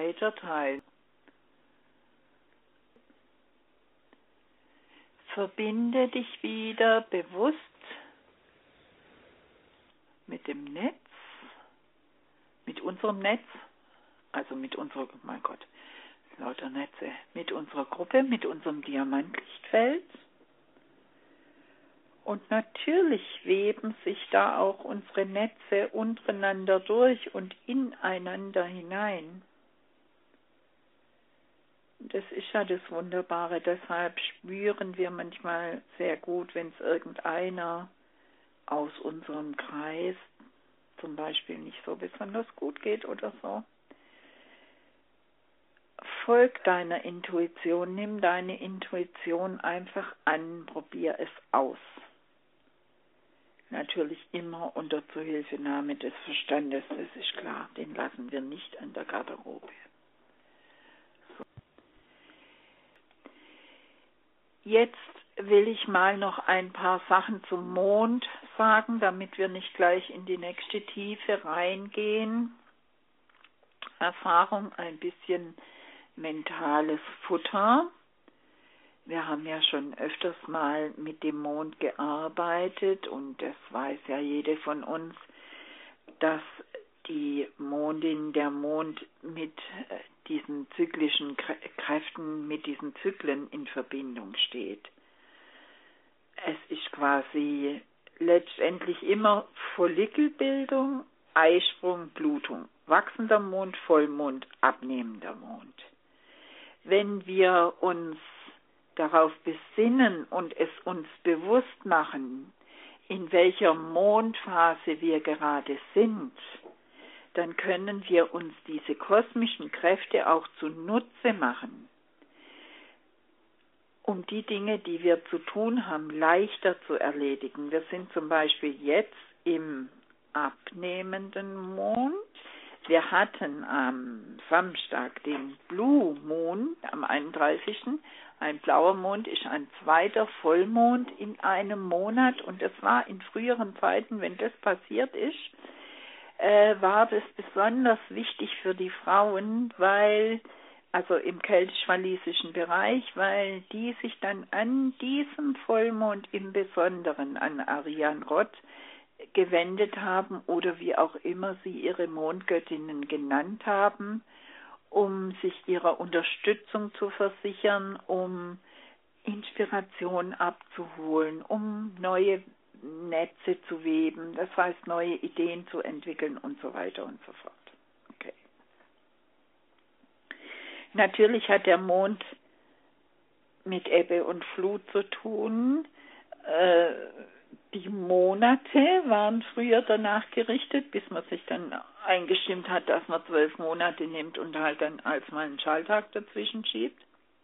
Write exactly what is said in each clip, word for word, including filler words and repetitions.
zweiter Teil. Verbinde dich wieder bewusst mit dem Netz, mit unserem Netz, also mit unserer, mein Gott, lauter Netze, mit unserer Gruppe, mit unserem Diamantlichtfeld. Und natürlich weben sich da auch unsere Netze untereinander durch und ineinander hinein. Das ist ja das Wunderbare, deshalb spüren wir manchmal sehr gut, wenn es irgendeiner aus unserem Kreis zum Beispiel nicht so besonders gut geht oder so. Folg deiner Intuition, nimm deine Intuition einfach an, probier es aus. Natürlich immer unter Zuhilfenahme des Verstandes, das ist klar, den lassen wir nicht an der Garderobe. So. Jetzt will ich mal noch ein paar Sachen zum Mond sagen, damit wir nicht gleich in die nächste Tiefe reingehen. Erfahrung, ein bisschen mentales Futter. Wir haben ja schon öfters mal mit dem Mond gearbeitet und das weiß ja jede von uns, dass die Mondin, der Mond mit diesen zyklischen Kräften, mit diesen Zyklen in Verbindung steht. Es ist quasi letztendlich immer Follikelbildung, Eisprung, Blutung, wachsender Mond, Vollmond, abnehmender Mond. Wenn wir uns darauf besinnen und es uns bewusst machen, in welcher Mondphase wir gerade sind, dann können wir uns diese kosmischen Kräfte auch zunutze machen, um die Dinge, die wir zu tun haben, leichter zu erledigen. Wir sind zum Beispiel jetzt im abnehmenden Mond. Wir hatten am Samstag den Blue Moon, am einunddreißigsten Ein blauer Mond ist ein zweiter Vollmond in einem Monat und es war in früheren Zeiten, wenn das passiert ist, äh, war das besonders wichtig für die Frauen, weil, also im keltisch-walisischen Bereich, weil die sich dann an diesem Vollmond im Besonderen an Arian Rot gewendet haben oder wie auch immer sie ihre Mondgöttinnen genannt haben, um sich ihrer Unterstützung zu versichern, um Inspiration abzuholen, um neue Netze zu weben, das heißt neue Ideen zu entwickeln und so weiter und so fort. Okay. Natürlich hat der Mond mit Ebbe und Flut zu tun. Äh, Die Monate waren früher danach gerichtet, bis man sich dann eingestimmt hat, dass man zwölf Monate nimmt und halt dann als mal einen Schalltag dazwischen schiebt.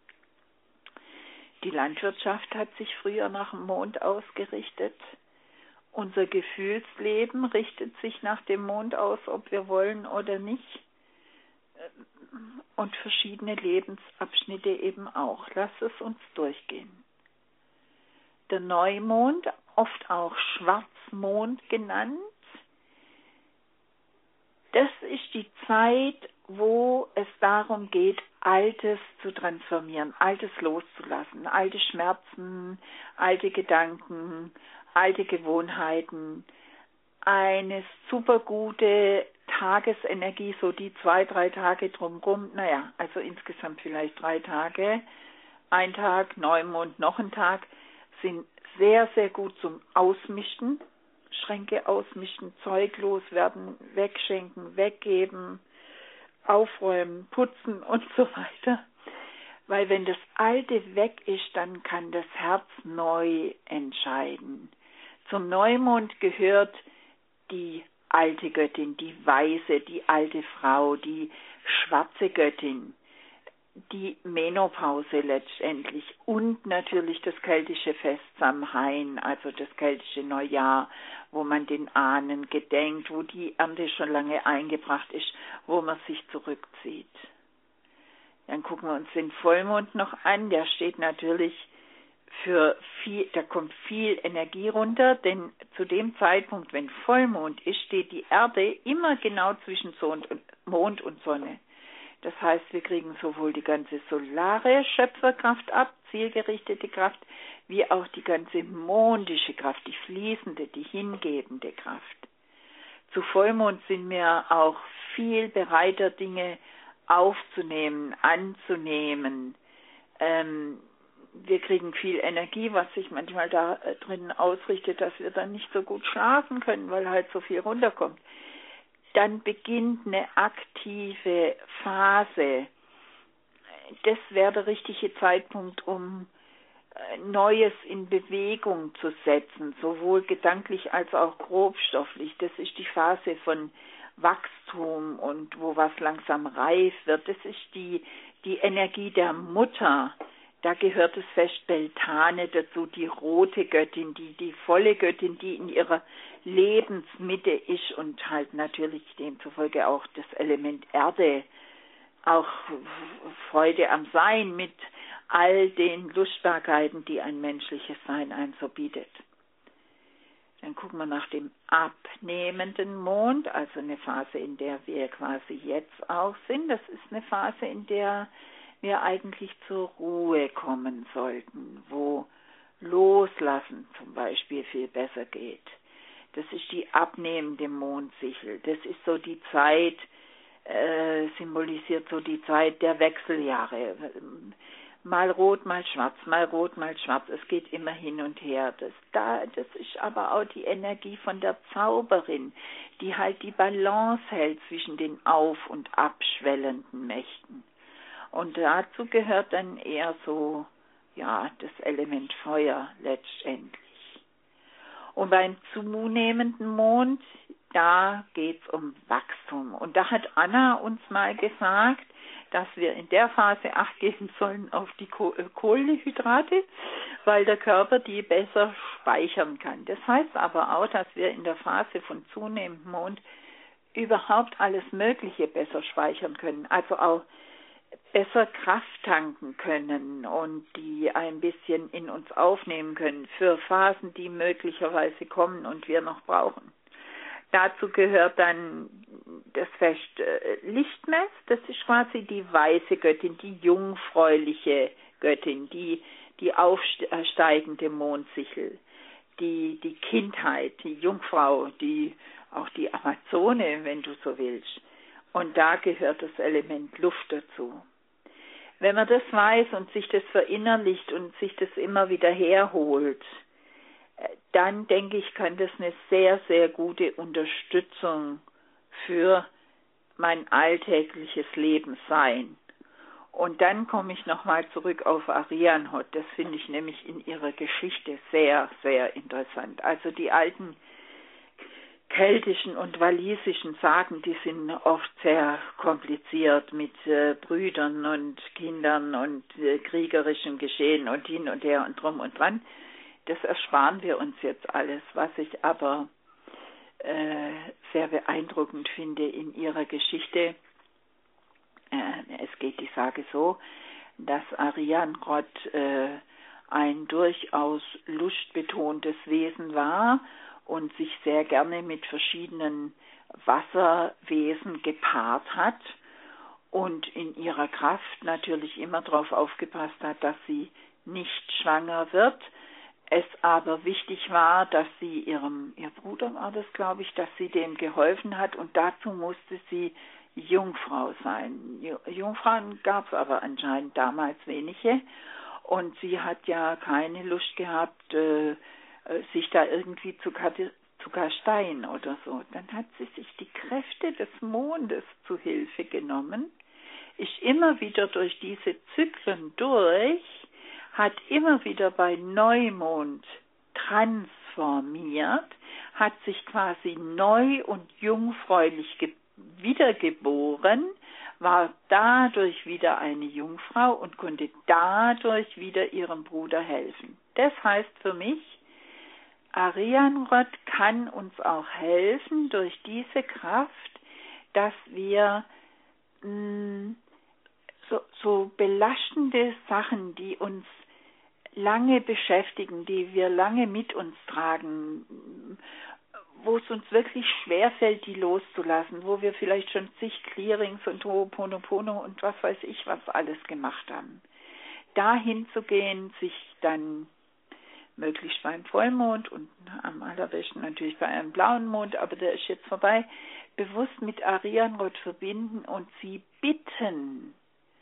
Die Landwirtschaft hat sich früher nach dem Mond ausgerichtet. Unser Gefühlsleben richtet sich nach dem Mond aus, ob wir wollen oder nicht. Und verschiedene Lebensabschnitte eben auch. Lass es uns durchgehen. Der Neumond, oft auch Schwarzmond genannt, das ist die Zeit, wo es darum geht, Altes zu transformieren, Altes loszulassen, alte Schmerzen, alte Gedanken, alte Gewohnheiten, eine super gute Tagesenergie, so die zwei, drei Tage drumherum, naja, also insgesamt vielleicht drei Tage, ein Tag, Neumond, noch ein Tag, sind sehr, sehr gut zum Ausmischen, Schränke ausmischen, Zeug loswerden, wegschenken, weggeben, aufräumen, putzen und so weiter. Weil wenn das Alte weg ist, dann kann das Herz neu entscheiden. Zum Neumond gehört die alte Göttin, die Weise, die alte Frau, die schwarze Göttin, die Menopause letztendlich und natürlich das keltische Fest Samhain, also das keltische Neujahr, wo man den Ahnen gedenkt, wo die Ernte schon lange eingebracht ist, wo man sich zurückzieht. Dann gucken wir uns den Vollmond noch an, der steht natürlich für viel, da kommt viel Energie runter, denn zu dem Zeitpunkt, wenn Vollmond ist, steht die Erde immer genau zwischen Mond und Sonne. Das heißt, wir kriegen sowohl die ganze solare Schöpferkraft ab, zielgerichtete Kraft, wie auch die ganze mondische Kraft, die fließende, die hingebende Kraft. Zu Vollmond sind wir auch viel bereiter, Dinge aufzunehmen, anzunehmen. Ähm, wir kriegen viel Energie, was sich manchmal da äh, drin ausrichtet, dass wir dann nicht so gut schlafen können, weil halt so viel runterkommt. Dann beginnt eine aktive Phase. Das wäre der richtige Zeitpunkt, um Neues in Bewegung zu setzen, sowohl gedanklich als auch grobstofflich. Das ist die Phase von Wachstum und wo was langsam reif wird. Das ist die, die Energie der Mutter. Da gehört das Fest Beltane dazu, die rote Göttin, die, die volle Göttin, die in ihrer Lebensmitte ist und halt natürlich demzufolge auch das Element Erde, auch Freude am Sein mit all den Lustbarkeiten, die ein menschliches Sein einem so bietet. Dann gucken wir nach dem abnehmenden Mond, also eine Phase, in der wir quasi jetzt auch sind. Das ist eine Phase, in der wir eigentlich zur Ruhe kommen sollten, wo Loslassen zum Beispiel viel besser geht. Das ist die abnehmende Mondsichel. Das ist so die Zeit, äh, symbolisiert so die Zeit der Wechseljahre. Mal rot, mal schwarz, mal rot, mal schwarz. Es geht immer hin und her. Das, da, das ist aber auch die Energie von der Zauberin, die halt die Balance hält zwischen den auf- und abschwellenden Mächten. Und dazu gehört dann eher so, ja, das Element Feuer letztendlich. Und beim zunehmenden Mond, da geht es um Wachstum. Und da hat Anna uns mal gesagt, dass wir in der Phase Acht geben sollen auf die Kohlenhydrate, weil der Körper die besser speichern kann. Das heißt aber auch, dass wir in der Phase von zunehmendem Mond überhaupt alles Mögliche besser speichern können, also auch besser Kraft tanken können und die ein bisschen in uns aufnehmen können für Phasen, die möglicherweise kommen und wir noch brauchen. Dazu gehört dann das Fest äh, Lichtmess, das ist quasi die weiße Göttin, die jungfräuliche Göttin, die, die aufsteigende Mondsichel, die, die Kindheit, die Jungfrau, die, auch die Amazone, wenn du so willst. Und da gehört das Element Luft dazu. Wenn man das weiß und sich das verinnerlicht und sich das immer wieder herholt, dann denke ich, kann das eine sehr, sehr gute Unterstützung für mein alltägliches Leben sein. Und dann komme ich nochmal zurück auf Arianrhod. Das finde ich nämlich in ihrer Geschichte sehr, sehr interessant. Also die alten keltischen und walisischen Sagen, die sind oft sehr kompliziert mit äh, Brüdern und Kindern und äh, kriegerischem Geschehen und hin und her und drum und dran. Das ersparen wir uns jetzt alles, was ich aber äh, sehr beeindruckend finde in ihrer Geschichte. Äh, es geht die Sage so, dass Arianrhod äh, ein durchaus lustbetontes Wesen war und sich sehr gerne mit verschiedenen Wasserwesen gepaart hat und in ihrer Kraft natürlich immer darauf aufgepasst hat, dass sie nicht schwanger wird. Es aber wichtig war, dass sie ihrem, ihr Bruder war das, glaube ich, dass sie dem geholfen hat und dazu musste sie Jungfrau sein. Jungfrauen gab es aber anscheinend damals wenige und sie hat ja keine Lust gehabt, äh, sich da irgendwie zu, zu kasteien oder so. Dann hat sie sich die Kräfte des Mondes zu Hilfe genommen, ist immer wieder durch diese Zyklen durch, hat immer wieder bei Neumond transformiert, hat sich quasi neu und jungfräulich wiedergeboren, war dadurch wieder eine Jungfrau und konnte dadurch wieder ihrem Bruder helfen. Das heißt für mich, Arianrhod kann uns auch helfen durch diese Kraft, dass wir mh, so, so belastende Sachen, die uns lange beschäftigen, die wir lange mit uns tragen, wo es uns wirklich schwerfällt, die loszulassen, wo wir vielleicht schon zig Clearings und Ho'oponopono und was weiß ich was alles gemacht haben. Dahin zu gehen, sich dann möglichst beim Vollmond und am allerbesten natürlich bei einem blauen Mond, aber der ist jetzt vorbei, bewusst mit Arianrod verbinden und sie bitten,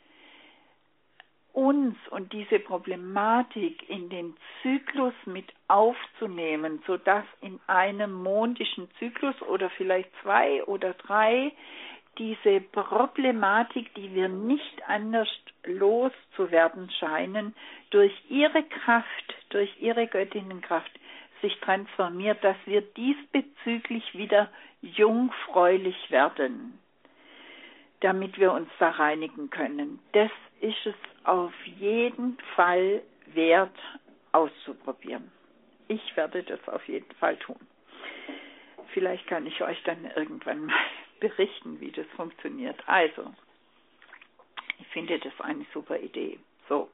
uns und diese Problematik in den Zyklus mit aufzunehmen, sodass in einem mondischen Zyklus oder vielleicht zwei oder drei diese Problematik, die wir nicht anders loszuwerden scheinen, durch ihre Kraft, durch ihre Göttinnenkraft sich transformiert, dass wir diesbezüglich wieder jungfräulich werden, damit wir uns da reinigen können. Das ist es auf jeden Fall wert auszuprobieren. Ich werde das auf jeden Fall tun. Vielleicht kann ich euch dann irgendwann mal berichten, wie das funktioniert. Also, ich finde das eine super Idee. So,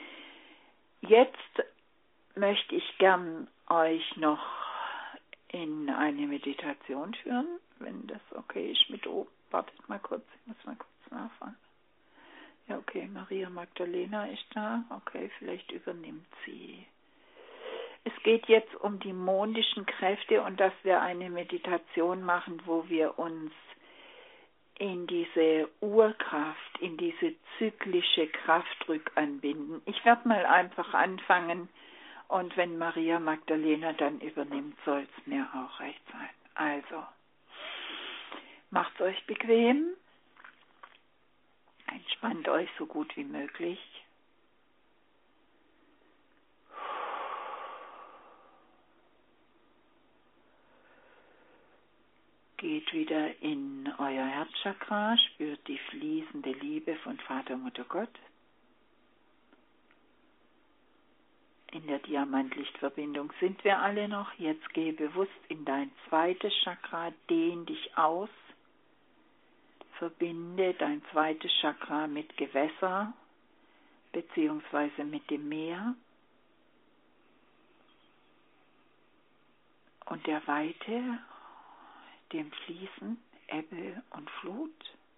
jetzt möchte ich gern euch noch in eine Meditation führen, wenn das okay ist mit oben. Wartet mal kurz, ich muss mal kurz nachfragen. Ja, okay, Maria Magdalena ist da. Okay, vielleicht übernimmt sie. Es geht jetzt um die mondischen Kräfte und dass wir eine Meditation machen, wo wir uns in diese Urkraft, in diese zyklische Kraft rückanbinden. Ich werde mal einfach anfangen und wenn Maria Magdalena dann übernimmt, soll es mir auch recht sein. Also, macht's euch bequem, entspannt euch so gut wie möglich. Geht wieder in euer Herzchakra, spürt die fließende Liebe von Vater, Mutter, Gott. In der Diamantlichtverbindung sind wir alle noch. Jetzt geh bewusst in dein zweites Chakra, dehn dich aus. Verbinde dein zweites Chakra mit Gewässer beziehungsweise mit dem Meer und der Weite, dem Fließen, Ebbe und Flut.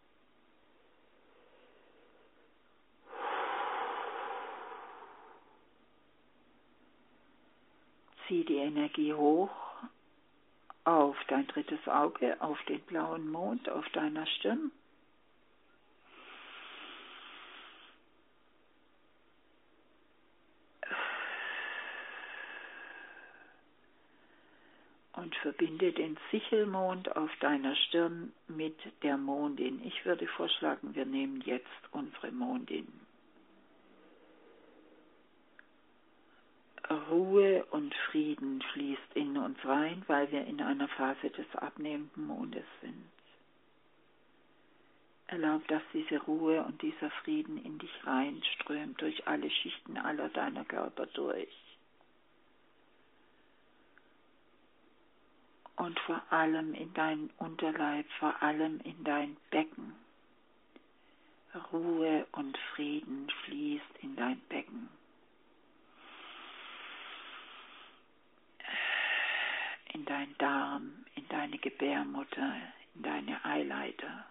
Zieh die Energie hoch auf dein drittes Auge, auf den blauen Mond, auf deiner Stirn. Und verbinde den Sichelmond auf deiner Stirn mit der Mondin. Ich würde vorschlagen, wir nehmen jetzt unsere Mondin. Ruhe und Frieden fließt in uns rein, weil wir in einer Phase des abnehmenden Mondes sind. Erlaub, dass diese Ruhe und dieser Frieden in dich reinströmt, durch alle Schichten aller deiner Körper durch. Und vor allem in deinen Unterleib, vor allem in dein Becken. Ruhe und Frieden fließt in dein Becken. In deinen Darm, in deine Gebärmutter, in deine Eileiter.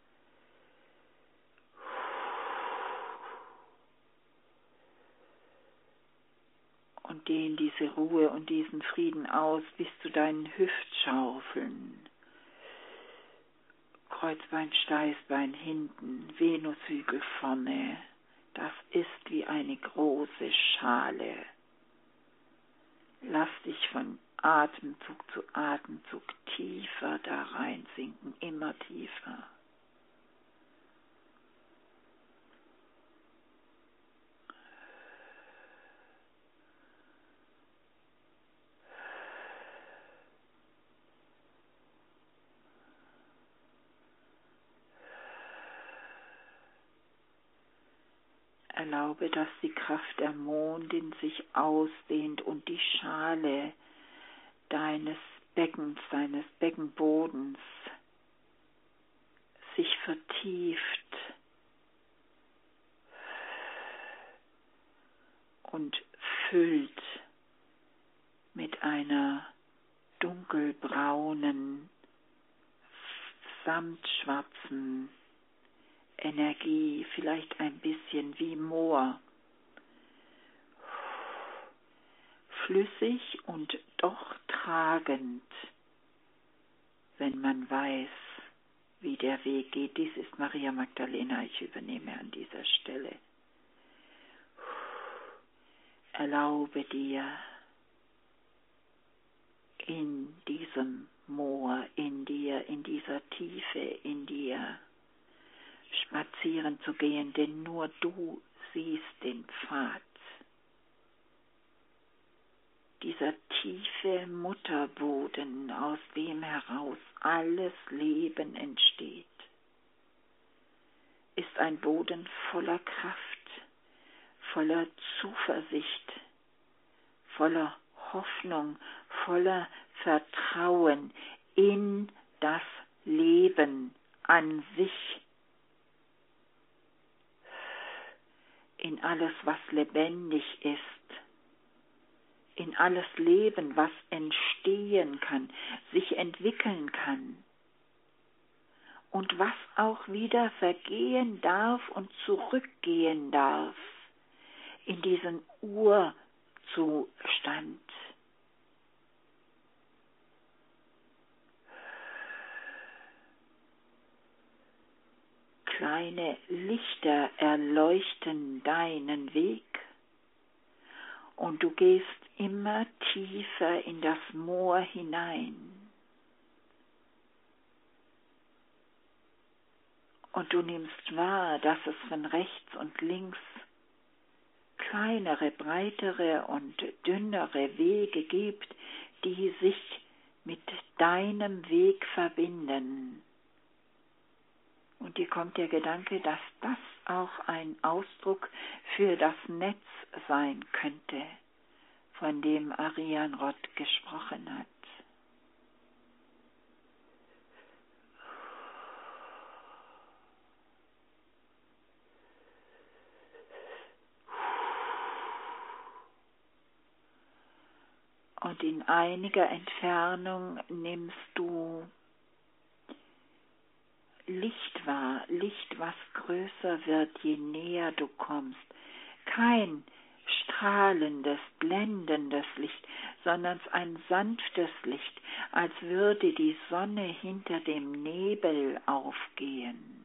Und dehn diese Ruhe und diesen Frieden aus bis zu deinen Hüftschaufeln. Kreuzbein, Steißbein hinten, Venushügel vorne. Das ist wie eine große Schale. Lass dich von Atemzug zu Atemzug tiefer da reinsinken, immer tiefer. Erlaube, dass die Kraft der Mondin sich ausdehnt und die Schale deines Beckens, deines Beckenbodens sich vertieft und füllt mit einer dunkelbraunen, samtschwarzen Energie, vielleicht ein bisschen wie Moor. Flüssig und doch tragend, wenn man weiß, wie der Weg geht. Dies ist Maria Magdalena, ich übernehme an dieser Stelle. Erlaube dir, in diesem Moor, in dir, in dieser Tiefe, in dir spazieren zu gehen, denn nur du siehst den Pfad. Dieser tiefe Mutterboden, aus dem heraus alles Leben entsteht, ist ein Boden voller Kraft, voller Zuversicht, voller Hoffnung, voller Vertrauen in das Leben an sich, in alles, was lebendig ist, in alles Leben, was entstehen kann, sich entwickeln kann und was auch wieder vergehen darf und zurückgehen darf in diesen Urzustand. Kleine Lichter erleuchten deinen Weg und du gehst immer tiefer in das Moor hinein. Und du nimmst wahr, dass es von rechts und links kleinere, breitere und dünnere Wege gibt, die sich mit deinem Weg verbinden. Und dir kommt der Gedanke, dass das auch ein Ausdruck für das Netz sein könnte, von dem Ariane Roth gesprochen hat. Und in einiger Entfernung nimmst du Licht wahr, Licht, was größer wird, je näher du kommst. Kein strahlendes, blendendes Licht, sondern ein sanftes Licht, als würde die Sonne hinter dem Nebel aufgehen.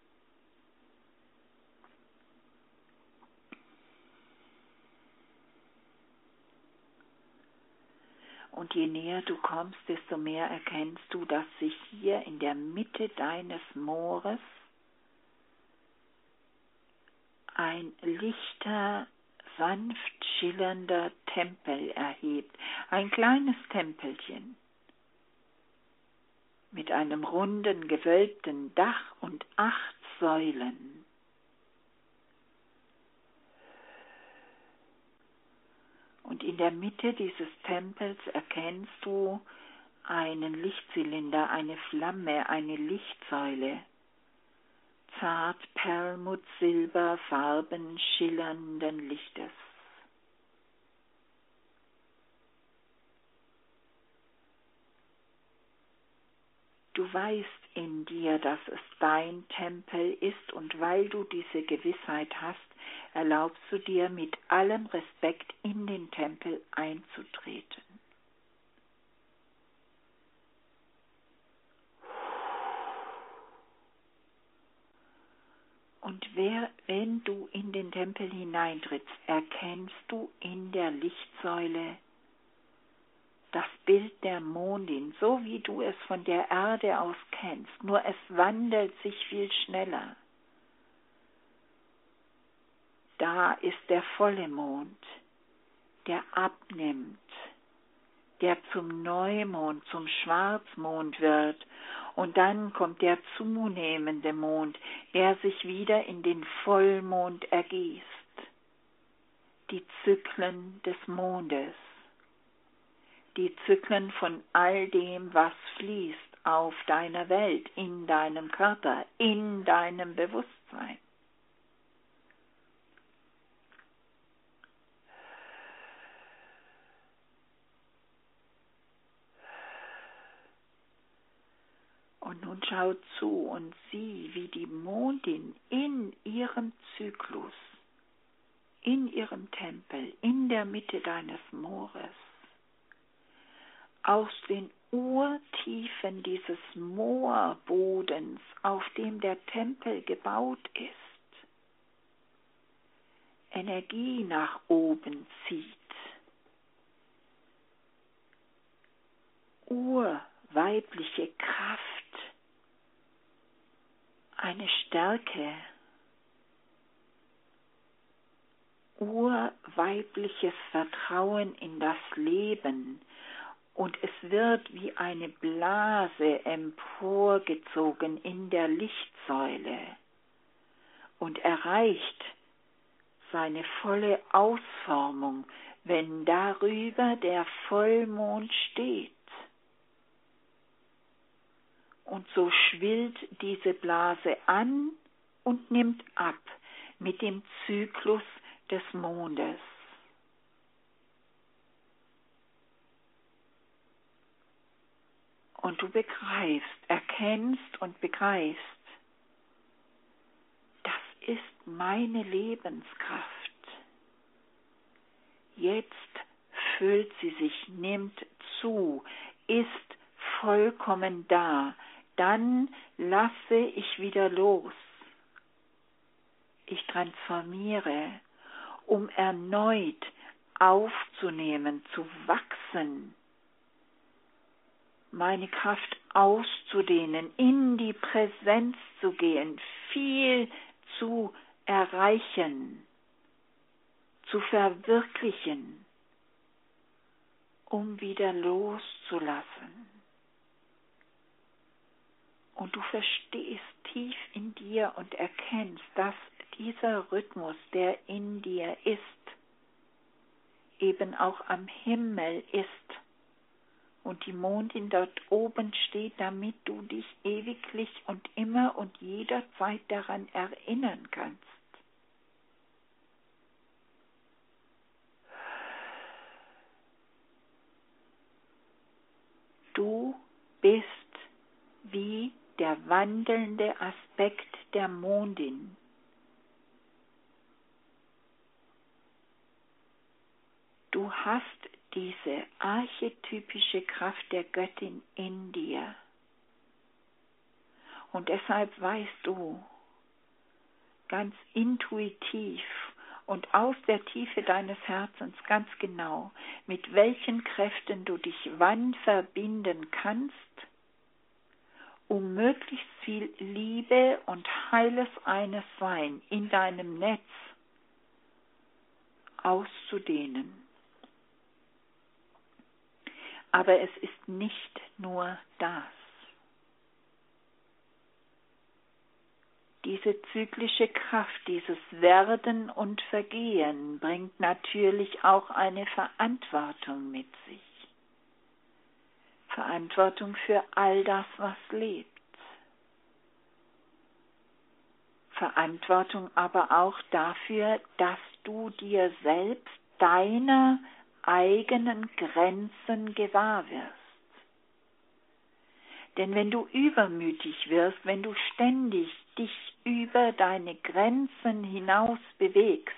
Und je näher du kommst, desto mehr erkennst du, dass sich hier in der Mitte deines Moores ein lichter, sanft schillernder Tempel erhebt. Ein kleines Tempelchen mit einem runden, gewölbten Dach und acht Säulen. Und in der Mitte dieses Tempels erkennst du einen Lichtzylinder, eine Flamme, eine Lichtsäule. Zart, Perlmutt, Silber, Farben schillernden Lichtes. Du weißt in dir, dass es dein Tempel ist, und weil du diese Gewissheit hast, erlaubst du dir mit allem Respekt in den Tempel einzutreten. Und wer, wenn du in den Tempel hineintrittst, erkennst du in der Lichtsäule das Bild der Mondin, so wie du es von der Erde aus kennst, nur es wandelt sich viel schneller. Da ist der volle Mond, der abnimmt, der zum Neumond, zum Schwarzmond wird, und dann kommt der zunehmende Mond, der sich wieder in den Vollmond ergießt. Die Zyklen des Mondes. Die Zyklen von all dem, was fließt auf deiner Welt, in deinem Körper, in deinem Bewusstsein. Nun schau zu und sieh, wie die Mondin in ihrem Zyklus, in ihrem Tempel, in der Mitte deines Moores, aus den Urtiefen dieses Moorbodens, auf dem der Tempel gebaut ist, Energie nach oben zieht. Urweibliche Kraft, eine Stärke, urweibliches Vertrauen in das Leben, und es wird wie eine Blase emporgezogen in der Lichtsäule und erreicht seine volle Ausformung, wenn darüber der Vollmond steht. Und so schwillt diese Blase an und nimmt ab mit dem Zyklus des Mondes. Und du begreifst, erkennst und begreifst, das ist meine Lebenskraft. Jetzt füllt sie sich, nimmt zu, ist vollkommen da. Dann lasse ich wieder los. Ich transformiere, um erneut aufzunehmen, zu wachsen, meine Kraft auszudehnen, in die Präsenz zu gehen, viel zu erreichen, zu verwirklichen, um wieder loszulassen. Und du verstehst tief in dir und erkennst, dass dieser Rhythmus, der in dir ist, eben auch am Himmel ist. Und die Mondin dort oben steht, damit du dich ewiglich und immer und jederzeit daran erinnern kannst. Du bist wie der wandelnde Aspekt der Mondin. Du hast diese archetypische Kraft der Göttin in dir. Und deshalb weißt du ganz intuitiv und aus der Tiefe deines Herzens ganz genau, mit welchen Kräften du dich wann verbinden kannst, um möglichst viel Liebe und heiles Einessein in deinem Netz auszudehnen. Aber es ist nicht nur das. Diese zyklische Kraft, dieses Werden und Vergehen bringt natürlich auch eine Verantwortung mit sich. Verantwortung für all das, was lebt. Verantwortung aber auch dafür, dass du dir selbst deiner eigenen Grenzen gewahr wirst. Denn wenn du übermütig wirst, wenn du ständig dich über deine Grenzen hinaus bewegst,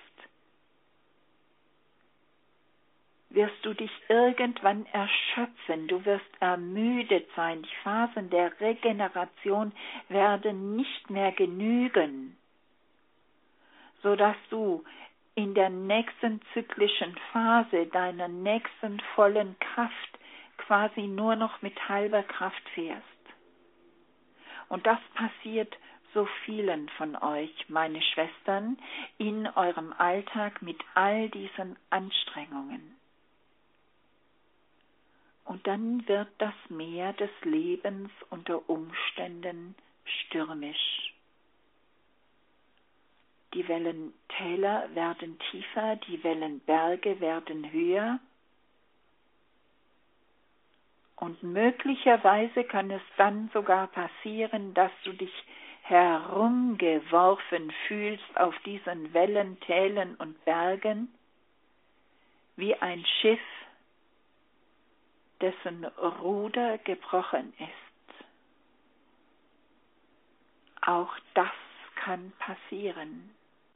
wirst du dich irgendwann erschöpfen, du wirst ermüdet sein, die Phasen der Regeneration werden nicht mehr genügen, sodass du in der nächsten zyklischen Phase deiner nächsten vollen Kraft quasi nur noch mit halber Kraft fährst. Und das passiert so vielen von euch, meine Schwestern, in eurem Alltag mit all diesen Anstrengungen. Und dann wird das Meer des Lebens unter Umständen stürmisch. Die Wellentäler werden tiefer, die Wellenberge werden höher. Und möglicherweise kann es dann sogar passieren, dass du dich herumgeworfen fühlst auf diesen Wellen, Tälern und Bergen, wie ein Schiff, dessen Ruder gebrochen ist. Auch das kann passieren.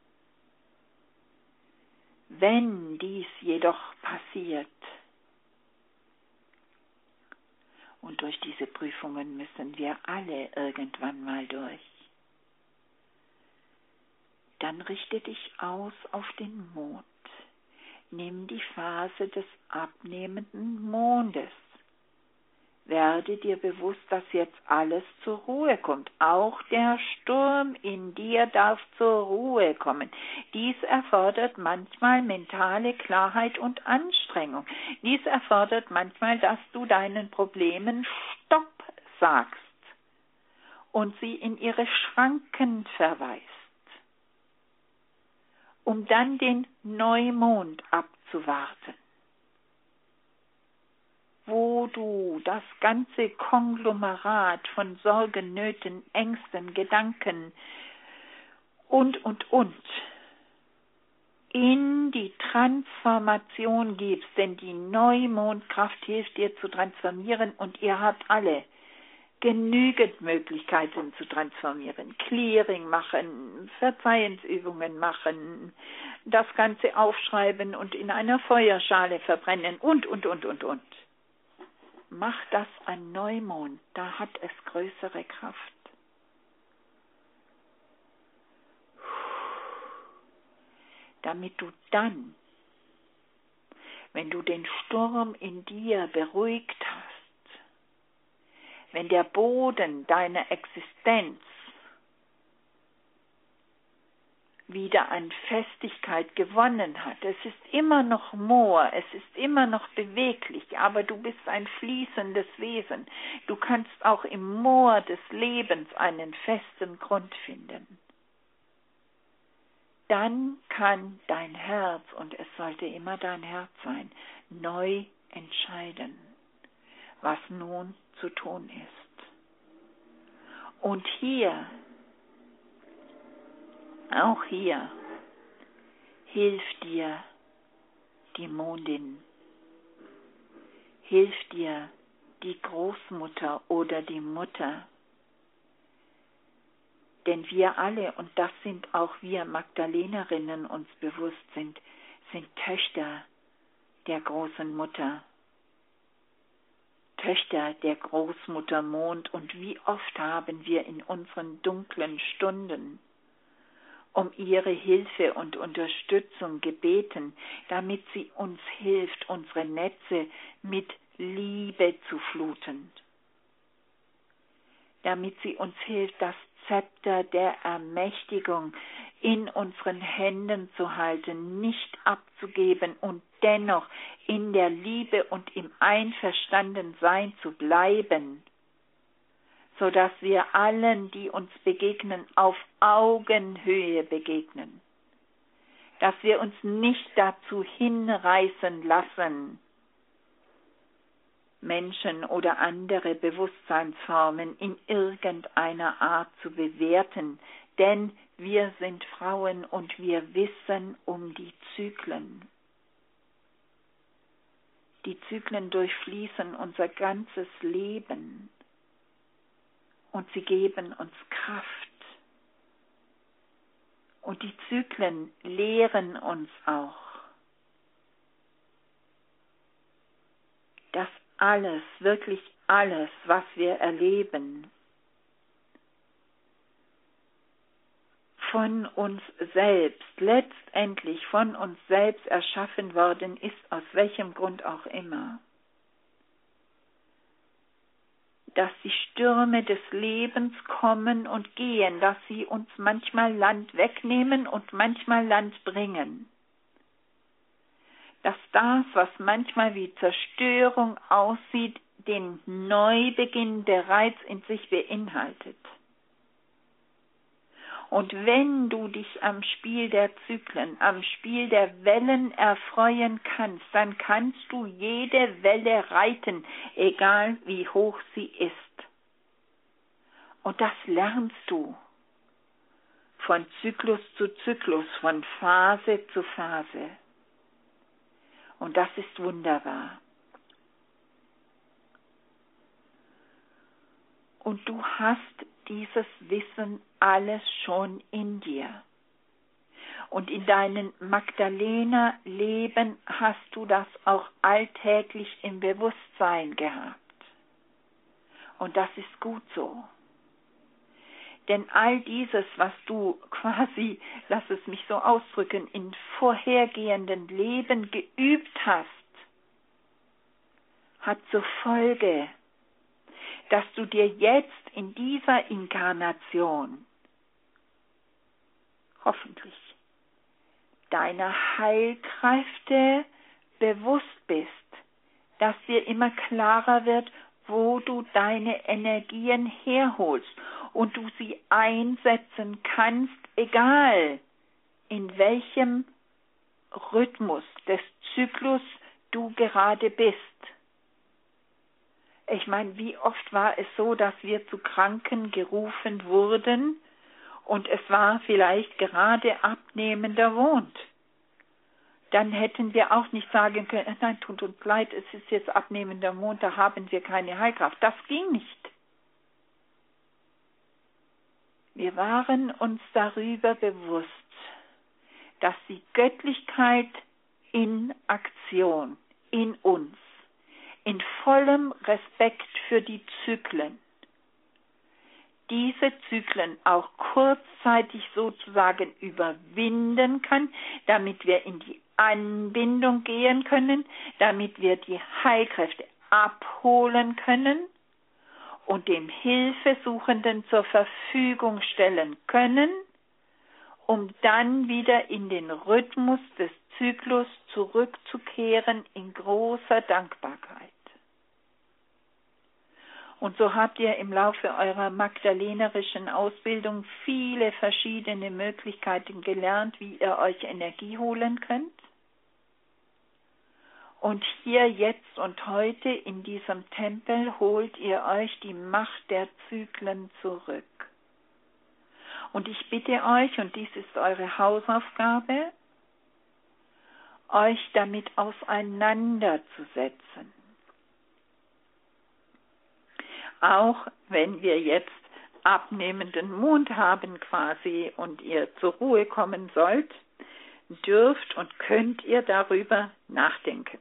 Wenn dies jedoch passiert, und durch diese Prüfungen müssen wir alle irgendwann mal durch, dann richte dich aus auf den Mond. Nimm die Phase des abnehmenden Mondes. Werde dir bewusst, dass jetzt alles zur Ruhe kommt. Auch der Sturm in dir darf zur Ruhe kommen. Dies erfordert manchmal mentale Klarheit und Anstrengung. Dies erfordert manchmal, dass du deinen Problemen Stopp sagst und sie in ihre Schranken verweist, um dann den Neumond abzuwarten, wo du das ganze Konglomerat von Sorgen, Nöten, Ängsten, Gedanken und, und, und in die Transformation gibst, denn die Neumondkraft hilft dir zu transformieren und ihr habt alle genügend Möglichkeiten zu transformieren. Clearing machen, Verzeihensübungen machen, das Ganze aufschreiben und in einer Feuerschale verbrennen und, und, und, und, und. Mach das an Neumond, da hat es größere Kraft. Damit du dann, wenn du den Sturm in dir beruhigt hast, wenn der Boden deiner Existenz wieder an Festigkeit gewonnen hat. Es ist immer noch Moor, es ist immer noch beweglich, aber du bist ein fließendes Wesen. Du kannst auch im Moor des Lebens einen festen Grund finden. Dann kann dein Herz, und es sollte immer dein Herz sein, neu entscheiden, was nun zu tun ist. Und hier, auch hier, hilft dir die Mondin, hilft dir die Großmutter oder die Mutter. Denn wir alle, und das sind auch wir Magdalenerinnen uns bewusst sind, sind Töchter der großen Mutter, Töchter der Großmutter Mond. Und wie oft haben wir in unseren dunklen Stunden um ihre Hilfe und Unterstützung gebeten, damit sie uns hilft, unsere Netze mit Liebe zu fluten, damit sie uns hilft, das Zepter der Ermächtigung in unseren Händen zu halten, nicht abzugeben und dennoch in der Liebe und im Einverstandensein zu bleiben, sodass wir allen, die uns begegnen, auf Augenhöhe begegnen, dass wir uns nicht dazu hinreißen lassen, Menschen oder andere Bewusstseinsformen in irgendeiner Art zu bewerten, denn wir sind Frauen und wir wissen um die Zyklen. Die Zyklen durchfließen unser ganzes Leben und sie geben uns Kraft. Und die Zyklen lehren uns auch, dass alles, wirklich alles, was wir erleben, von uns selbst, letztendlich von uns selbst erschaffen worden ist, aus welchem Grund auch immer. Dass die Stürme des Lebens kommen und gehen, dass sie uns manchmal Land wegnehmen und manchmal Land bringen. Dass das, was manchmal wie Zerstörung aussieht, den Neubeginn bereits in sich beinhaltet. Und wenn du dich am Spiel der Zyklen, am Spiel der Wellen erfreuen kannst, dann kannst du jede Welle reiten, egal wie hoch sie ist. Und das lernst du von Zyklus zu Zyklus, von Phase zu Phase. Und das ist wunderbar. Und du hast dieses Wissen alles schon in dir. Und in deinem Magdalena-Leben hast du das auch alltäglich im Bewusstsein gehabt. Und das ist gut so. Denn all dieses, was du quasi, lass es mich so ausdrücken, in vorhergehenden Leben geübt hast, hat zur Folge, dass du dir jetzt in dieser Inkarnation hoffentlich deiner Heilkräfte bewusst bist, dass dir immer klarer wird, wo du deine Energien herholst und du sie einsetzen kannst, egal in welchem Rhythmus des Zyklus du gerade bist. Ich meine, wie oft war es so, dass wir zu Kranken gerufen wurden und es war vielleicht gerade abnehmender Mond. Dann hätten wir auch nicht sagen können, nein, tut uns leid, es ist jetzt abnehmender Mond, da haben wir keine Heilkraft. Das ging nicht. Wir waren uns darüber bewusst, dass die Göttlichkeit in Aktion, in uns, in vollem Respekt für die Zyklen, diese Zyklen auch kurzzeitig sozusagen überwinden kann, damit wir in die Anbindung gehen können, damit wir die Heilkräfte abholen können und dem Hilfesuchenden zur Verfügung stellen können, um dann wieder in den Rhythmus des Zyklus zurückzukehren in großer Dankbarkeit. Und so habt ihr im Laufe eurer magdalenerischen Ausbildung viele verschiedene Möglichkeiten gelernt, wie ihr euch Energie holen könnt. Und hier, jetzt und heute in diesem Tempel holt ihr euch die Macht der Zyklen zurück. Und ich bitte euch, und dies ist eure Hausaufgabe, euch damit auseinanderzusetzen. Auch wenn wir jetzt abnehmenden Mond haben quasi und ihr zur Ruhe kommen sollt, dürft und könnt ihr darüber nachdenken.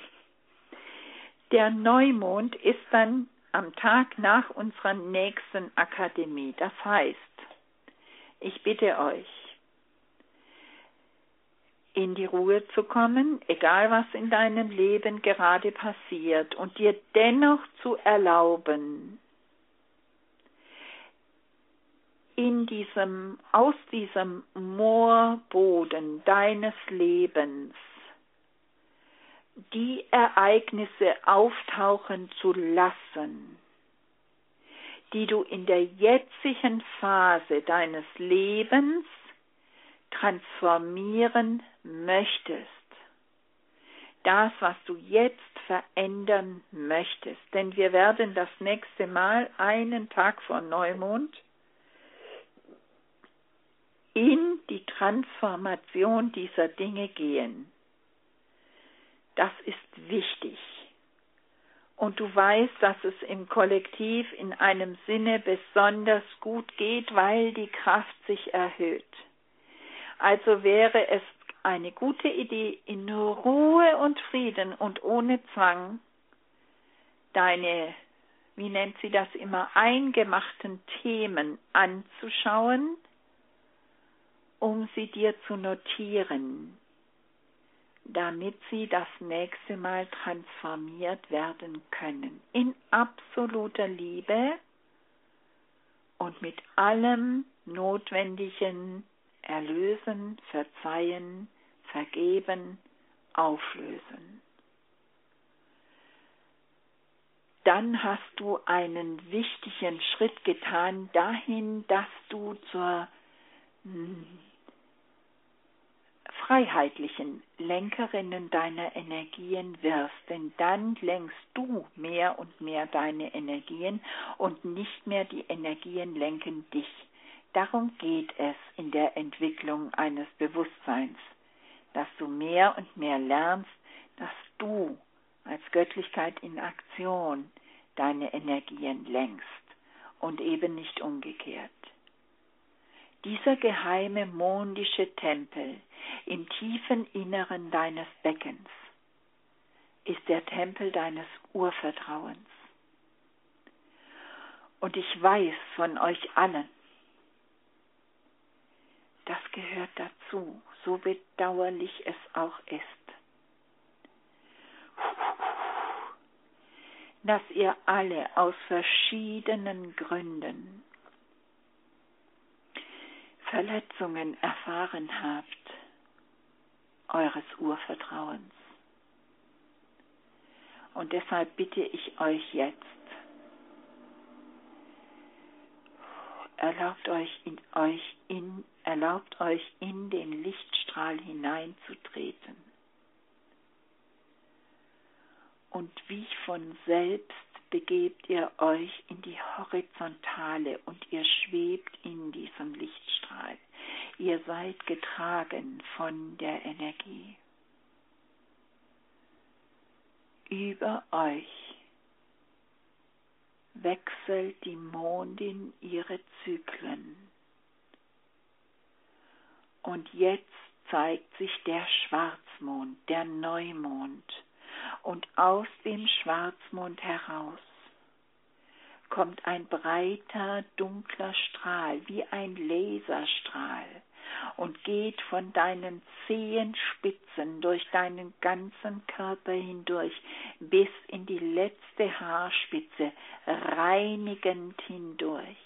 Der Neumond ist dann am Tag nach unserer nächsten Akademie. Das heißt, ich bitte euch, in die Ruhe zu kommen, egal was in deinem Leben gerade passiert, und dir dennoch zu erlauben, in diesem, aus diesem Moorboden deines Lebens die Ereignisse auftauchen zu lassen, die du in der jetzigen Phase deines Lebens transformieren möchtest. Das, was du jetzt verändern möchtest. Denn wir werden das nächste Mal, einen Tag vor Neumond, in die Transformation dieser Dinge gehen. Das ist wichtig. Und du weißt, dass es im Kollektiv in einem Sinne besonders gut geht, weil die Kraft sich erhöht. Also wäre es eine gute Idee, in Ruhe und Frieden und ohne Zwang deine, wie nennt sie das immer, eingemachten Themen anzuschauen, um sie dir zu notieren, damit sie das nächste Mal transformiert werden können. In absoluter Liebe und mit allem Notwendigen erlösen, verzeihen, vergeben, auflösen. Dann hast du einen wichtigen Schritt getan dahin, dass du zur hm, freiheitlichen Lenkerinnen deiner Energien wirst, denn dann lenkst du mehr und mehr deine Energien und nicht mehr die Energien lenken dich. Darum geht es in der Entwicklung eines Bewusstseins, dass du mehr und mehr lernst, dass du als Göttlichkeit in Aktion deine Energien lenkst und eben nicht umgekehrt. Dieser geheime mondische Tempel im tiefen Inneren deines Beckens ist der Tempel deines Urvertrauens. Und ich weiß von euch allen, das gehört dazu, so bedauerlich es auch ist, dass ihr alle aus verschiedenen Gründen Verletzungen erfahren habt, eures Urvertrauens. Und deshalb bitte ich euch jetzt, erlaubt euch in euch in, erlaubt euch in den Lichtstrahl hineinzutreten. Und wie von selbst begebt ihr euch in die Horizontale und ihr schwebt in diesem Lichtstrahl. Ihr seid getragen von der Energie. Über euch wechselt die Mondin ihre Zyklen. Und jetzt zeigt sich der Schwarzmond, der Neumond. Und aus dem Schwarzmond heraus kommt ein breiter, dunkler Strahl, wie ein Laserstrahl, und geht von deinen Zehenspitzen durch deinen ganzen Körper hindurch bis in die letzte Haarspitze, reinigend hindurch.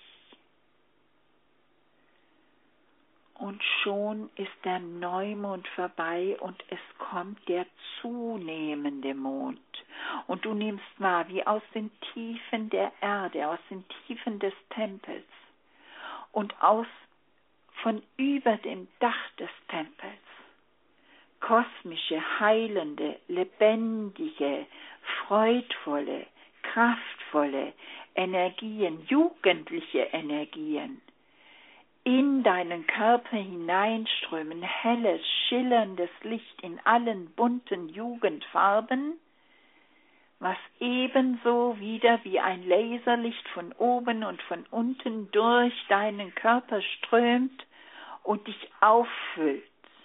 Und schon ist der Neumond vorbei und es kommt der zunehmende Mond. Und du nimmst wahr, wie aus den Tiefen der Erde, aus den Tiefen des Tempels und aus von über dem Dach des Tempels kosmische, heilende, lebendige, freudvolle, kraftvolle Energien, jugendliche Energien in deinen Körper hineinströmen, helles, schillerndes Licht in allen bunten Jugendfarben, was ebenso wieder wie ein Laserlicht von oben und von unten durch deinen Körper strömt und dich auffüllt.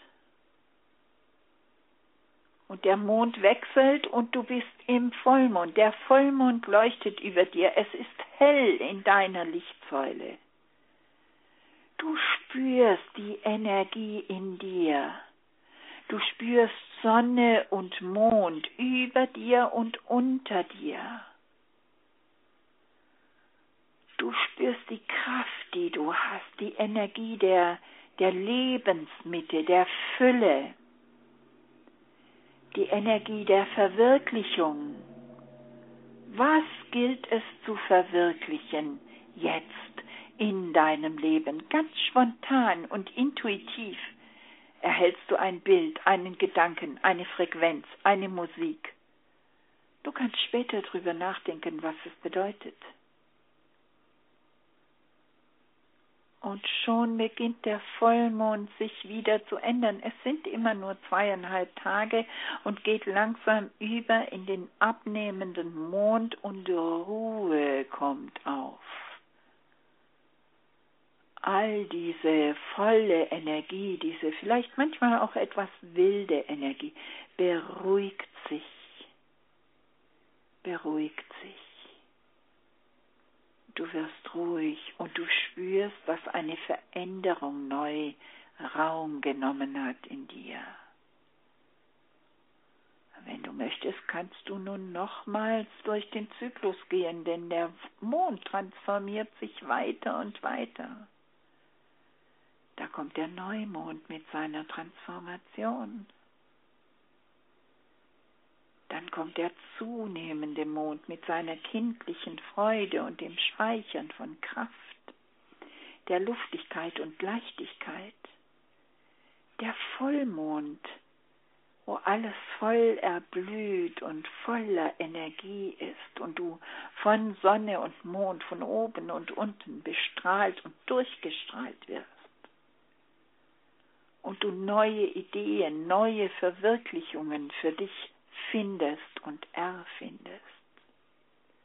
Und der Mond wechselt und du bist im Vollmond. Der Vollmond leuchtet über dir. Es ist hell in deiner Lichtsäule. Du spürst die Energie in dir. Du spürst Sonne und Mond über dir und unter dir. Du spürst die Kraft, die du hast, die Energie der, der Lebensmitte, der Fülle, die Energie der Verwirklichung. Was gilt es zu verwirklichen jetzt in deinem Leben? Ganz spontan und intuitiv erhältst du ein Bild, einen Gedanken, eine Frequenz, eine Musik. Du kannst später darüber nachdenken, was es bedeutet. Und schon beginnt der Vollmond sich wieder zu ändern. Es sind immer nur zweieinhalb Tage und geht langsam über in den abnehmenden Mond und Ruhe kommt auf. All diese volle Energie, diese vielleicht manchmal auch etwas wilde Energie, beruhigt sich, beruhigt sich. Du wirst ruhig und du spürst, dass eine Veränderung neu Raum genommen hat in dir. Wenn du möchtest, kannst du nun nochmals durch den Zyklus gehen, denn der Mond transformiert sich weiter und weiter. Da kommt der Neumond mit seiner Transformation. Dann kommt der zunehmende Mond mit seiner kindlichen Freude und dem Speichern von Kraft, der Luftigkeit und Leichtigkeit. Der Vollmond, wo alles voll erblüht und voller Energie ist und du von Sonne und Mond von oben und unten bestrahlt und durchgestrahlt wirst. Und du neue Ideen, neue Verwirklichungen für dich findest und erfindest.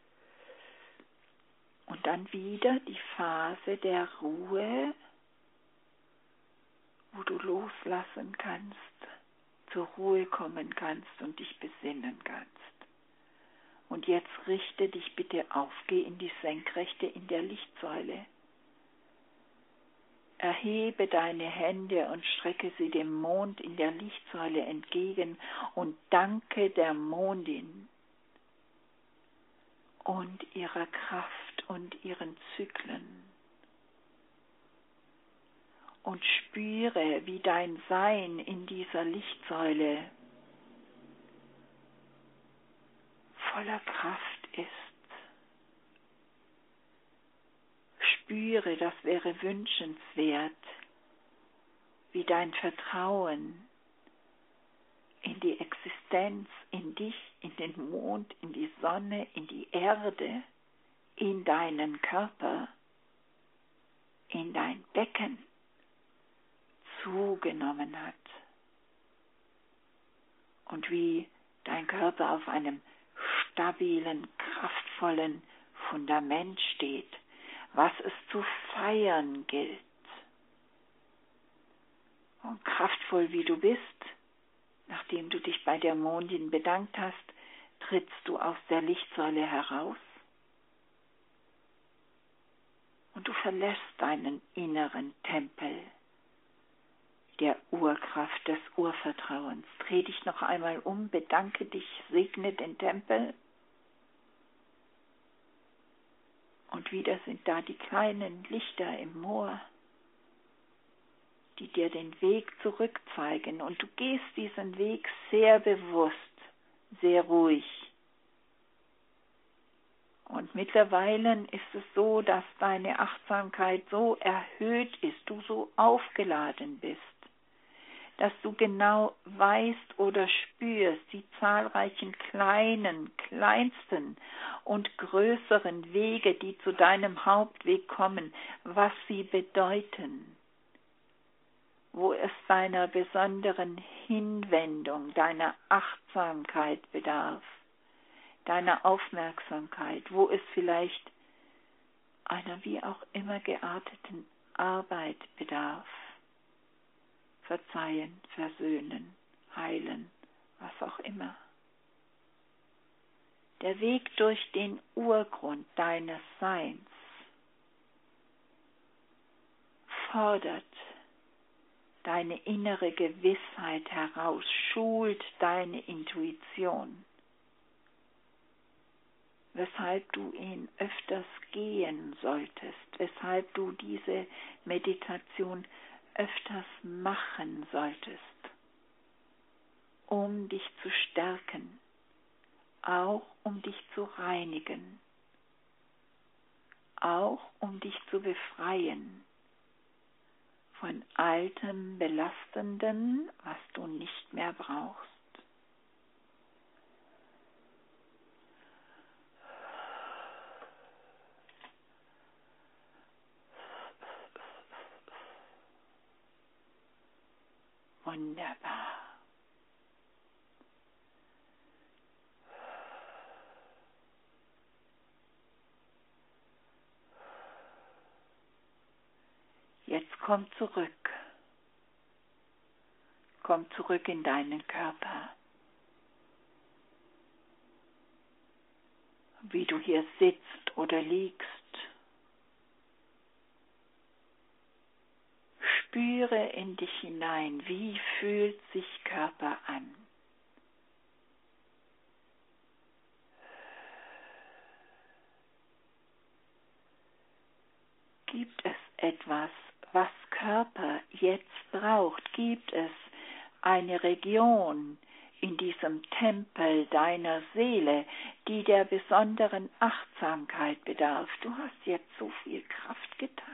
Und dann wieder die Phase der Ruhe wo du loslassen kannst, zur Ruhe kommen kannst und dich besinnen kannst. Und jetzt richte dich bitte auf, geh in die Senkrechte in der Lichtsäule. Erhebe deine Hände und strecke sie dem Mond in der Lichtsäule entgegen und danke der Mondin und ihrer Kraft und ihren Zyklen. Und spüre, wie dein Sein in dieser Lichtsäule voller Kraft ist. Spüre, das wäre wünschenswert, wie dein Vertrauen in die Existenz, in dich, in den Mond, in die Sonne, in die Erde, in deinen Körper, in dein Becken zugenommen hat. Und wie dein Körper auf einem stabilen, kraftvollen Fundament steht, was es zu feiern gilt. Und kraftvoll wie du bist, nachdem du dich bei der Mondin bedankt hast, trittst du aus der Lichtsäule heraus und du verlässt deinen inneren Tempel der Urkraft, des Urvertrauens. Dreh dich noch einmal um, bedanke dich, segne den Tempel. Und wieder sind da die kleinen Lichter im Moor, die dir den Weg zurück zeigen. Und du gehst diesen Weg sehr bewusst, sehr ruhig. Und mittlerweile ist es so, dass deine Achtsamkeit so erhöht ist, du so aufgeladen bist, dass du genau weißt oder spürst die zahlreichen kleinen, kleinsten und größeren Wege, die zu deinem Hauptweg kommen, was sie bedeuten, wo es deiner besonderen Hinwendung, deiner Achtsamkeit bedarf, deiner Aufmerksamkeit, wo es vielleicht einer wie auch immer gearteten Arbeit bedarf. Verzeihen, versöhnen, heilen, was auch immer. Der Weg durch den Urgrund deines Seins fordert deine innere Gewissheit heraus, schult deine Intuition, weshalb du ihn öfters gehen solltest, weshalb du diese Meditation öfters machen solltest, um dich zu stärken, auch um dich zu reinigen, auch um dich zu befreien von altem Belastenden, was du nicht mehr brauchst. Wunderbar. Jetzt komm zurück. Komm zurück in deinen Körper. Wie du hier sitzt oder liegst. Spüre in dich hinein, wie fühlt sich Körper an? Gibt es etwas, was Körper jetzt braucht? Gibt es eine Region in diesem Tempel deiner Seele, die der besonderen Achtsamkeit bedarf? Du hast jetzt so viel Kraft getankt.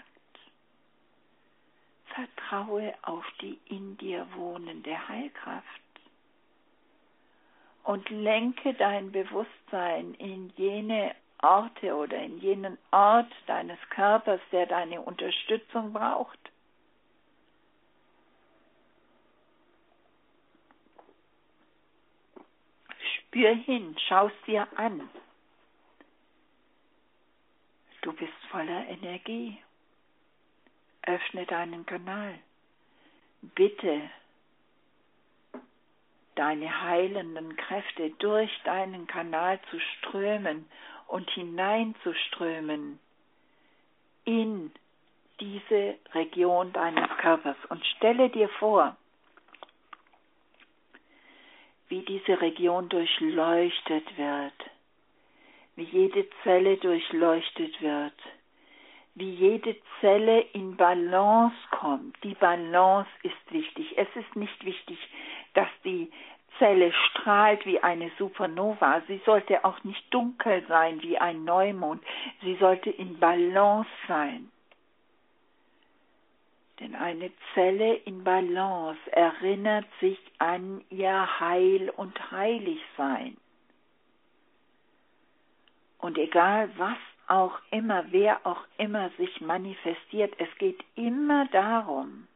Vertraue auf die in dir wohnende Heilkraft und lenke dein Bewusstsein in jene Orte oder in jenen Ort deines Körpers, der deine Unterstützung braucht. Spür hin, schau es dir an. Du bist voller Energie. Öffne deinen Kanal. bitte deine heilenden Kräfte durch deinen Kanal zu strömen und hineinzuströmen in diese Region deines Körpers. Und stelle dir vor, wie diese Region durchleuchtet wird, wie jede Zelle durchleuchtet wird, wie jede Zelle in Balance kommt. Die Balance ist wichtig. Es ist nicht wichtig, dass die Zelle strahlt wie eine Supernova. Sie sollte auch nicht dunkel sein wie ein Neumond. Sie sollte in Balance sein. Denn eine Zelle in Balance erinnert sich an ihr Heil und Heiligsein. Und egal was auch immer, wer auch immer sich manifestiert, es geht immer darum,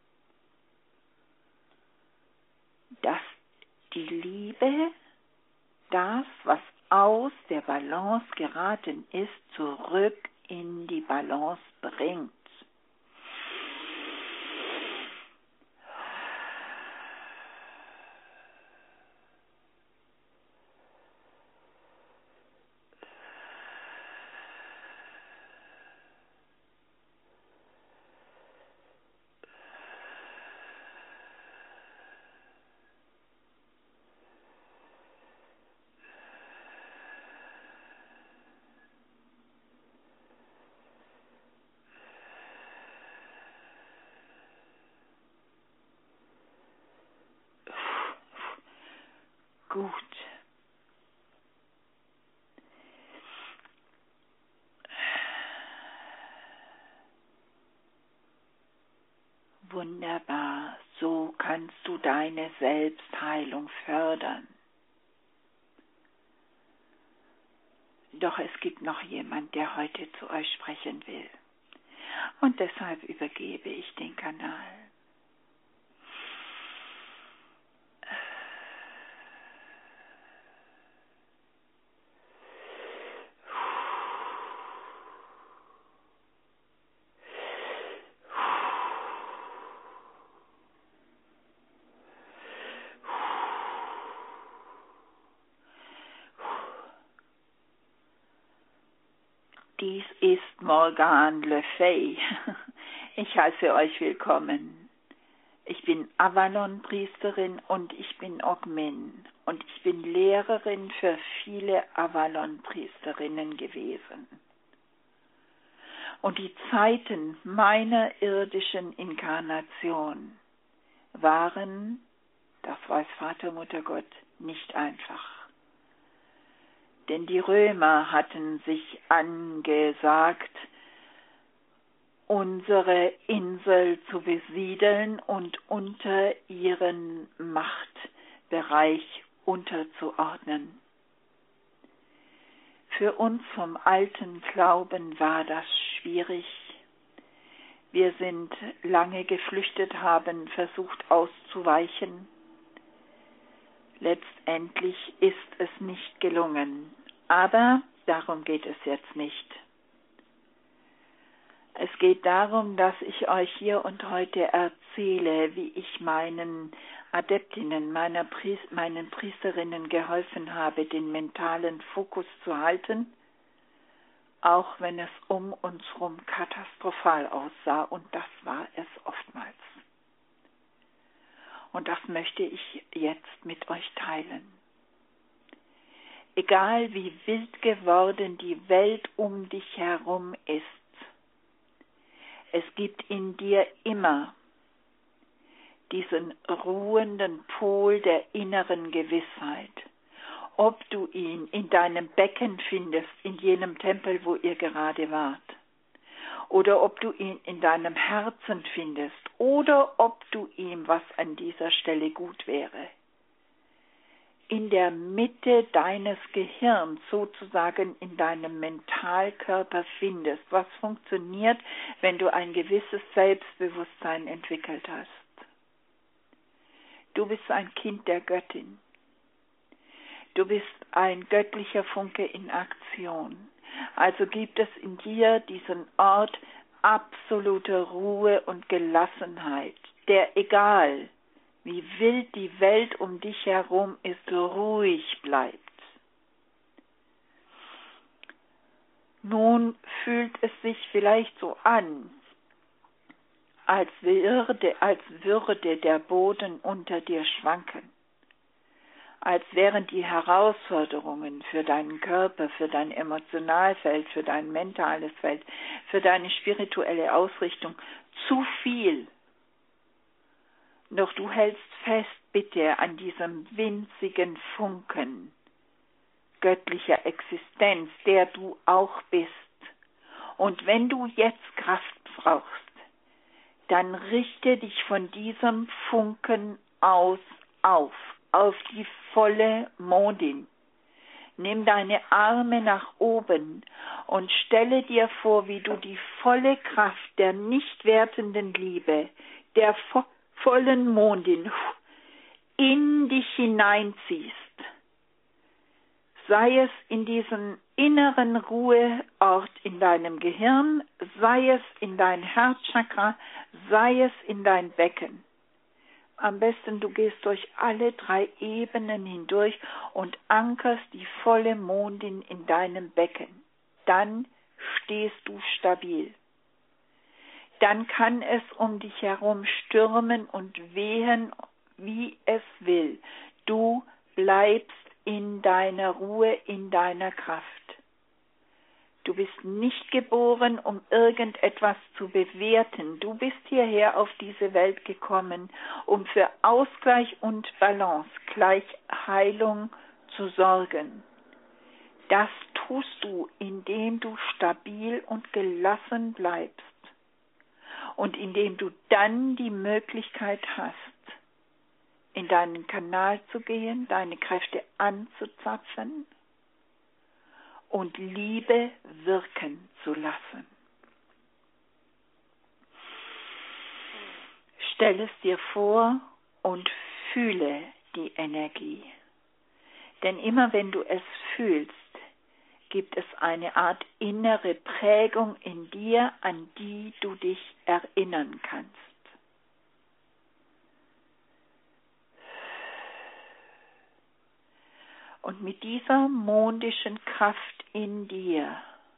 dass die Liebe, das, was aus der Balance geraten ist, zurück in die Balance bringt. Gut. Wunderbar. So kannst du deine Selbstheilung fördern. Doch es gibt noch jemand, der heute zu euch sprechen will. Und deshalb übergebe ich den Kanal. Dies ist Morgane Le Fay. Ich heiße euch willkommen. Ich bin Avalon-Priesterin und ich bin Ogmin. Und ich bin Lehrerin für viele Avalon-Priesterinnen gewesen. Und die Zeiten meiner irdischen Inkarnation waren, das weiß Vater, Mutter Gott, nicht einfach. Denn die Römer hatten sich angesagt, unsere Insel zu besiedeln und unter ihren Machtbereich unterzuordnen. Für uns vom alten Glauben war das schwierig. Wir sind lange geflüchtet, haben versucht auszuweichen. Letztendlich ist es nicht gelungen, aber darum geht es jetzt nicht. Es geht darum, dass ich euch hier und heute erzähle, wie ich meinen Adeptinnen, meiner Priest, meinen Priesterinnen geholfen habe, den mentalen Fokus zu halten, auch wenn es um uns herum katastrophal aussah, und das war es oftmals. Und das möchte ich jetzt mit euch teilen. Egal wie wild geworden die Welt um dich herum ist, es gibt in dir immer diesen ruhenden Pol der inneren Gewissheit. Ob du ihn in deinem Becken findest, in jenem Tempel, wo ihr gerade wart, oder ob du ihn in deinem Herzen findest, oder ob du ihm, was an dieser Stelle gut wäre, in der Mitte deines Gehirns, sozusagen in deinem Mentalkörper findest, was funktioniert, wenn du ein gewisses Selbstbewusstsein entwickelt hast. Du bist ein Kind der Göttin. Du bist ein göttlicher Funke in Aktion. Also gibt es in dir diesen Ort absoluter Ruhe und Gelassenheit. der egal, wie wild die Welt um dich herum ist, ruhig bleibt. Nun fühlt es sich vielleicht so an, als würde, als würde der Boden unter dir schwanken, als wären die Herausforderungen für deinen Körper, für dein Emotionalfeld, für dein mentales Feld, für deine spirituelle Ausrichtung zu viel. Doch du hältst fest, bitte, an diesem winzigen Funken göttlicher Existenz, der du auch bist. Und wenn du jetzt Kraft brauchst, dann richte dich von diesem Funken aus auf, auf die volle Mondin. Nimm deine Arme nach oben und stelle dir vor, wie du die volle Kraft der nicht wertenden Liebe, der vo- vollen Mondin in dich hineinziehst. Sei es in diesen inneren Ruheort in deinem Gehirn, sei es in dein Herzchakra, sei es in dein Becken. Am besten du gehst durch alle drei Ebenen hindurch und ankerst die volle Mondin in deinem Becken. Dann stehst du stabil. Dann kann es um dich herum stürmen und wehen, wie es will. Du bleibst in deiner Ruhe, in deiner Kraft. Du bist nicht geboren, um irgendetwas zu bewerten. Du bist hierher auf diese Welt gekommen, um für Ausgleich und Balance, gleich Heilung zu sorgen. Das tust du, indem du stabil und gelassen bleibst und indem du dann die Möglichkeit hast, in deinen Kanal zu gehen, deine Kräfte anzuzapfen und Liebe wirken zu lassen. Stell es dir vor und fühle die Energie. Denn immer wenn du es fühlst, gibt es eine Art innere Prägung in dir, an die du dich erinnern kannst. Und mit dieser mondischen Kraft in dir,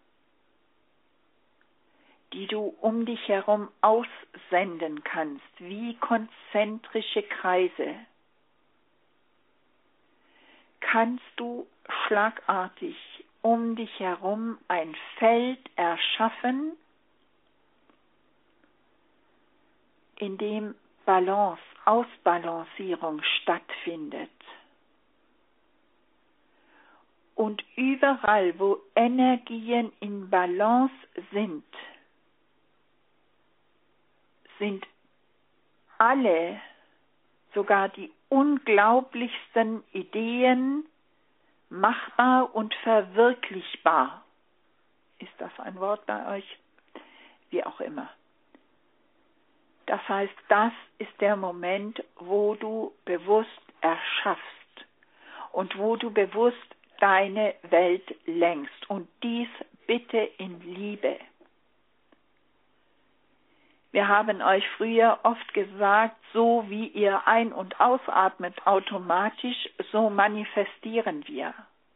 die du um dich herum aussenden kannst, wie konzentrische Kreise, kannst du schlagartig um dich herum ein Feld erschaffen, in dem Balance, Ausbalancierung stattfindet. Und überall, wo Energien in Balance sind, sind alle, sogar die unglaublichsten Ideen machbar und verwirklichbar. Ist das ein Wort bei euch? Wie auch immer. Das heißt, das ist der Moment, wo du bewusst erschaffst und wo du bewusst deine Welt lenkst. Und dies bitte in Liebe. Wir haben euch früher oft gesagt, so wie ihr ein- und ausatmet automatisch, so manifestieren wir.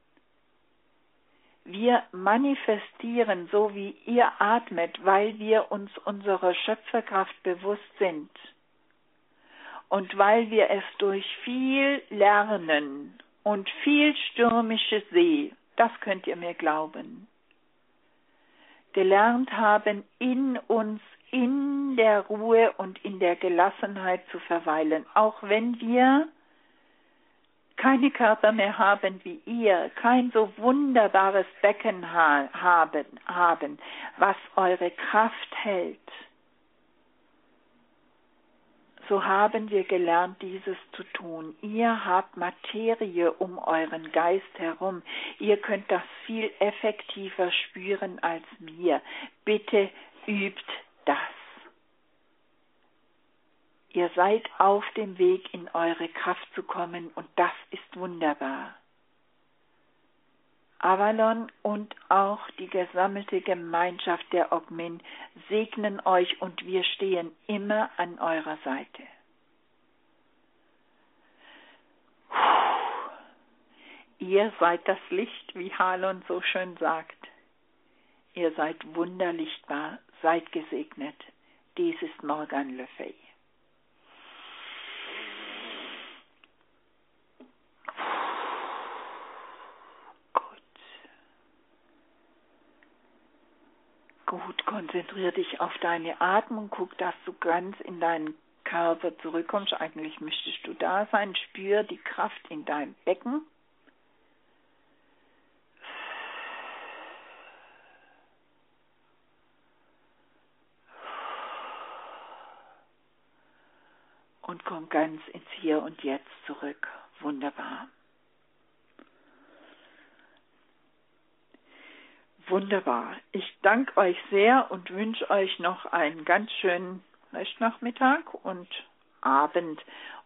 Wir manifestieren so, wie ihr atmet, weil wir uns unserer Schöpferkraft bewusst sind. Und weil wir es durch viel Lernen und viel stürmische See, das könnt ihr mir glauben, gelernt haben, in uns, in der Ruhe und in der Gelassenheit zu verweilen, auch wenn wir keine Körper mehr haben wie ihr, kein so wunderbares Becken ha- haben, haben, was eure Kraft hält. So haben wir gelernt, dieses zu tun. Ihr habt Materie um euren Geist herum. Ihr könnt das viel effektiver spüren als wir. Bitte übt das. Ihr seid auf dem Weg, in eure Kraft zu kommen, und das ist wunderbar. Avalon und auch die gesammelte Gemeinschaft der Ogmin segnen euch und wir stehen immer an eurer Seite. Ihr seid das Licht, wie Halon so schön sagt. Ihr seid wunderlichtbar, seid gesegnet. Dies ist Morgan Le Fay. Gut, konzentriere dich auf deine Atmung, guck, dass du ganz in deinen Körper zurückkommst. Eigentlich müsstest du da sein. Spür die Kraft in deinem Becken. Und komm ganz ins Hier und Jetzt zurück. Wunderbar. Wunderbar. Ich danke euch sehr und wünsche euch noch einen ganz schönen Restnachmittag und Abend.